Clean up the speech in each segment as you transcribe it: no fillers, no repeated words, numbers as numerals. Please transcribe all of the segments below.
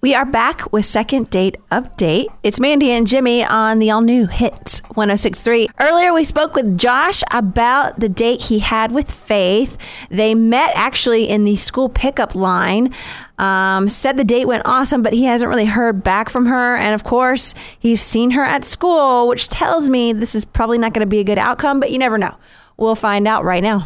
We are back with Second Date Update. It's Mandy and Jimmy on the all-new Hits 106.3. Earlier, we spoke with Josh about the date he had with Faith. They met actually in the school pickup line. Said the date went awesome, but he hasn't really heard back from her. And of course, he's seen her at school, which tells me this is probably not going to be a good outcome, but you never know. We'll find out right now.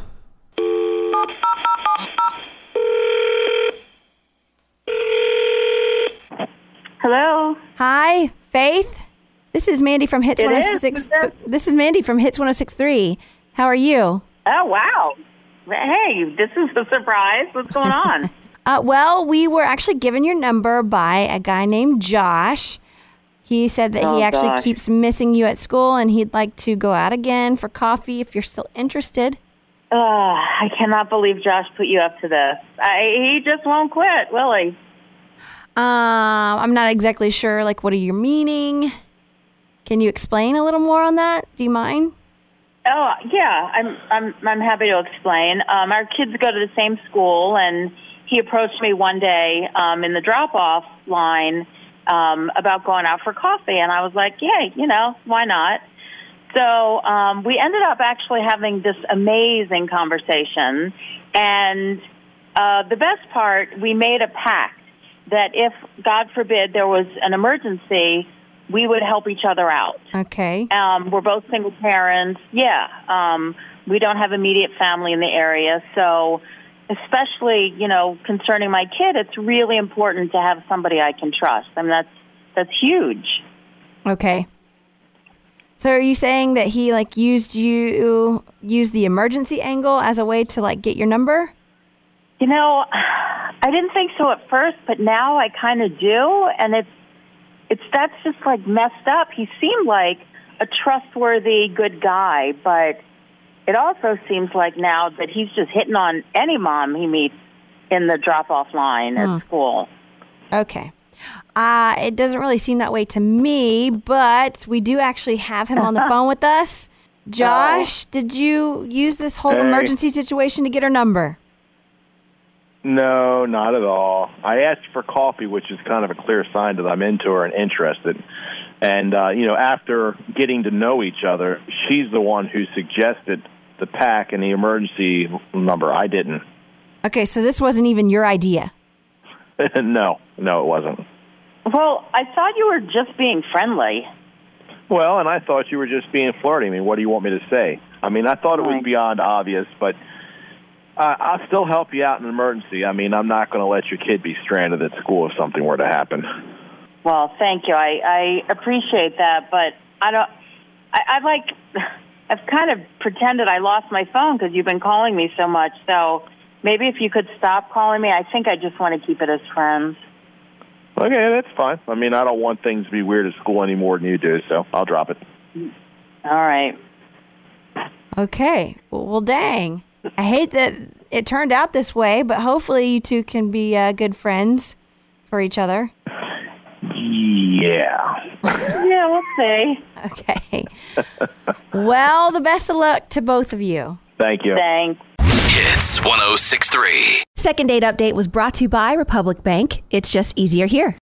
Hello. Hi, Faith. This is Mandy from Hits 106. This is Mandy from Hits 106.3. How are you? Oh, wow. Hey, this is a surprise. What's going on? Well, we were actually given your number by a guy named Josh. He said that he actually keeps missing you at school and he'd like to go out again for coffee if you're still interested. I cannot believe Josh put you up to this. He just won't quit, will he? I'm not exactly sure, what are you meaning? Can you explain a little more on that? Do you mind? Oh, yeah, I'm happy to explain. Our kids go to the same school, and he approached me one day in the drop-off line about going out for coffee, and I was like, yeah, why not? So we ended up actually having this amazing conversation, and the best part, we made a pact that if, God forbid, there was an emergency, we would help each other out. Okay. We're both single parents. Yeah. We don't have immediate family in the area. So especially, concerning my kid, it's really important to have somebody I can trust. I mean, that's huge. Okay. So are you saying that he, used the emergency angle as a way to, get your number? I didn't think so at first, but now I kind of do, and that's just messed up. He seemed like a trustworthy, good guy, but it also seems like now that he's just hitting on any mom he meets in the drop-off line at school. Okay. It doesn't really seem that way to me, but we do actually have him on the phone with us. Josh, did you use this whole emergency situation to get her number? No, not at all. I asked for coffee, which is kind of a clear sign that I'm into her and interested. And, after getting to know each other, she's the one who suggested the pack and the emergency number. I didn't. Okay, so this wasn't even your idea. No, it wasn't. Well, I thought you were just being friendly. Well, and I thought you were just being flirty. I mean, what do you want me to say? I mean, I thought it was beyond obvious, but I'll still help you out in an emergency. I mean, I'm not going to let your kid be stranded at school if something were to happen. Well, thank you. I appreciate that, but I've kind of pretended I lost my phone because you've been calling me so much. So maybe if you could stop calling me, I think I just want to keep it as friends. Okay, that's fine. I mean, I don't want things to be weird at school any more than you do, so I'll drop it. All right. Okay. Well, dang. I hate that it turned out this way, but hopefully you two can be good friends for each other. Yeah. Yeah, we'll see. Okay. Well, the best of luck to both of you. Thank you. Thanks. Hits 106.3. Second Date Update was brought to you by Republic Bank. It's just easier here.